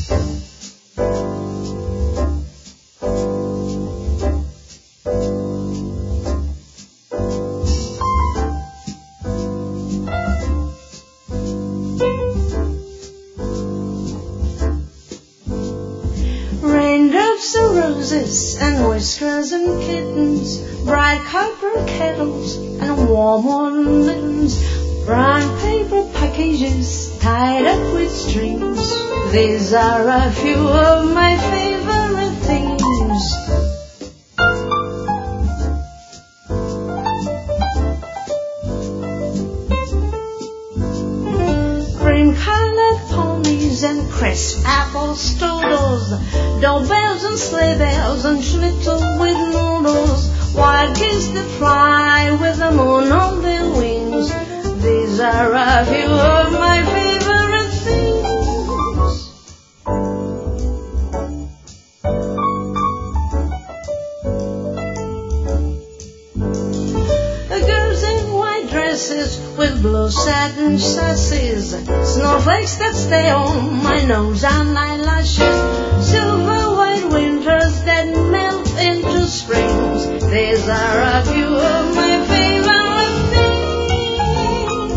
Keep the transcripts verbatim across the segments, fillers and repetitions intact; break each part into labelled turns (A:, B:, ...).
A: Raindrops and roses and whiskers and kittens, bright copper kettles and warm woolen mittens, brown paper packages tied up with strings. These are a few of my favorite things. Cream-colored ponies and crisp apple strudels, doorbells and sleigh bells and schnitzel with noodles, wild geese that fly with the moon on their wings. These are a few of my favorite things. The girls in white dresses with blue satin sassies, snowflakes that stay on my nose and eyelashes, silver white winters that melt into springs. These are a few of my favorite things.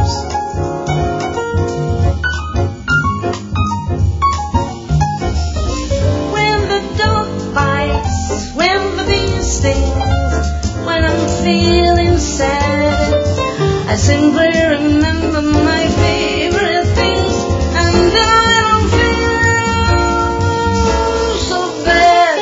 A: When the dog bites, when the bee stings, when I'm feeling sad, I simply remember my favorite things, and then I don't feel so bad.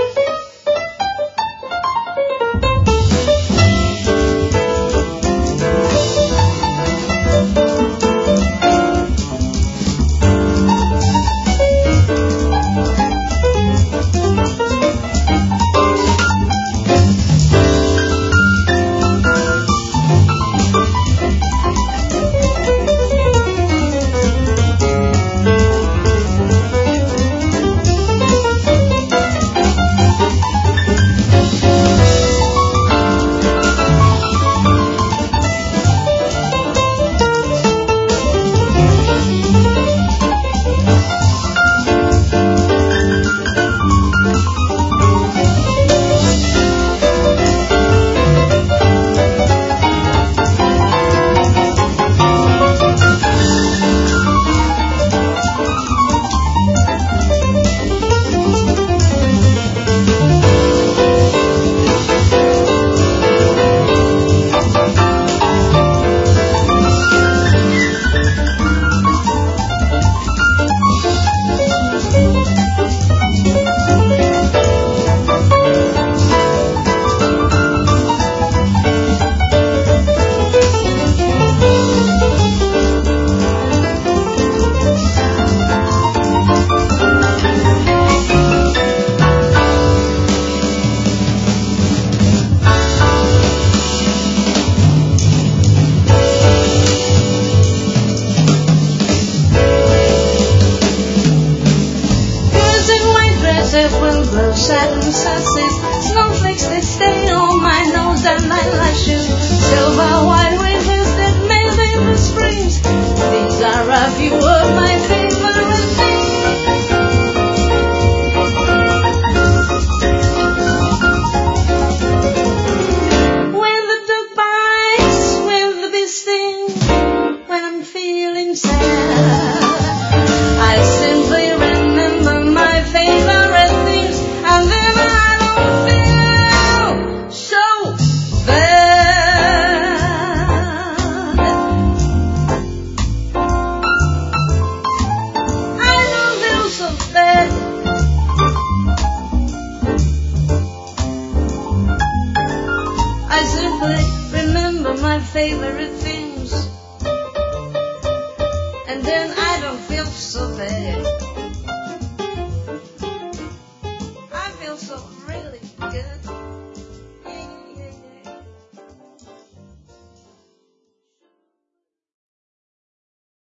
A: With blue satin sassies, snowflakes that stay on my nose and eyelashes, silver white winters that melt into springs. These are a few of my favorite things. When the dog bites, when the bee stings, when I'm feeling sad, I simply remember my favorite. I simply remember my favorite things, and then I don't feel so bad.